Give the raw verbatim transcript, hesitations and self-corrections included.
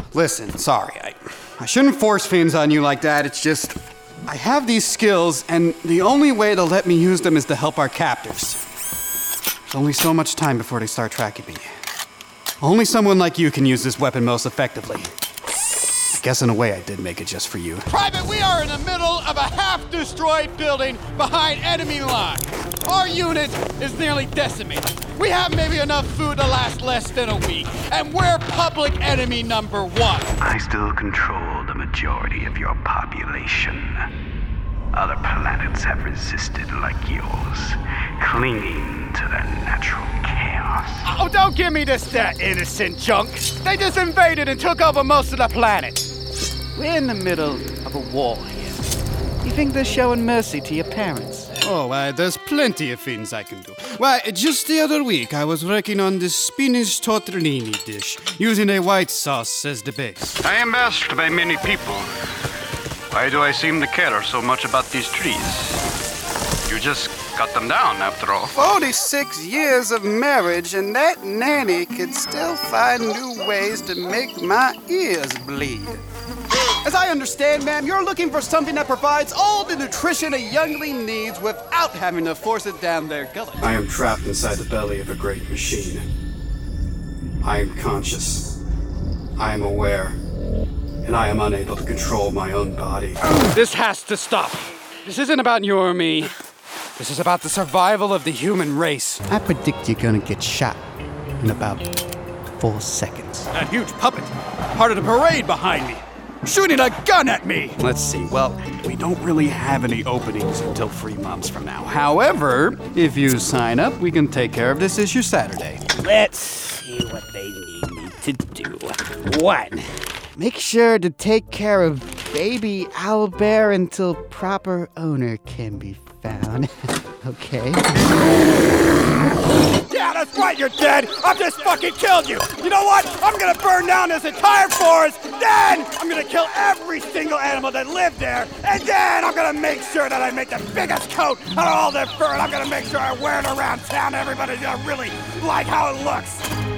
listen, sorry. I, I shouldn't force things on you like that. It's just, I have these skills, and the only way to let me use them is to help our captors. There's only so much time before they start tracking me. Only someone like you can use this weapon most effectively. I guess in a way I did make it just for you. Private, we are in the middle of a half-destroyed building behind enemy lines. Our unit is nearly decimated. We have maybe enough food to last less than a week, and we're public enemy number one. I still control the majority of your population. Other planets have resisted like yours, clinging to their natural chaos. Oh, don't give me this that innocent junk. They just invaded and took over most of the planet. We're in the middle of a war here. You think they're showing mercy to your parents? Oh, uh, there's plenty of things I can do. Why, just the other week I was working on this spinach tortellini dish, using a white sauce as the base. I am asked by many people, why do I seem to care so much about these trees? You just cut them down, after all. forty-six years of marriage, and that nanny could still find new ways to make my ears bleed. As I understand, ma'am, you're looking for something that provides all the nutrition a youngling needs without having to force it down their gullet. I am trapped inside the belly of a great machine. I am conscious. I am aware. And I am unable to control my own body. This has to stop. This isn't about you or me. This is about the survival of the human race. I predict you're gonna get shot in about four seconds. That huge puppet, part of the parade behind me, shooting a gun at me. Let's see. Well, we don't really have any openings until three months from now. However, if you sign up, we can take care of this issue Saturday. Let's see what they need me to do. One, make sure to take care of baby owlbear until proper owner can be found. Okay? Yeah, that's right, you're dead. I've just fucking killed you. You know what? I'm gonna burn down this entire forest. Then I'm gonna kill every single animal that lived there. And then I'm gonna make sure that I make the biggest coat out of all their fur. And I'm gonna make sure I wear it around town. Everybody's gonna really like how it looks.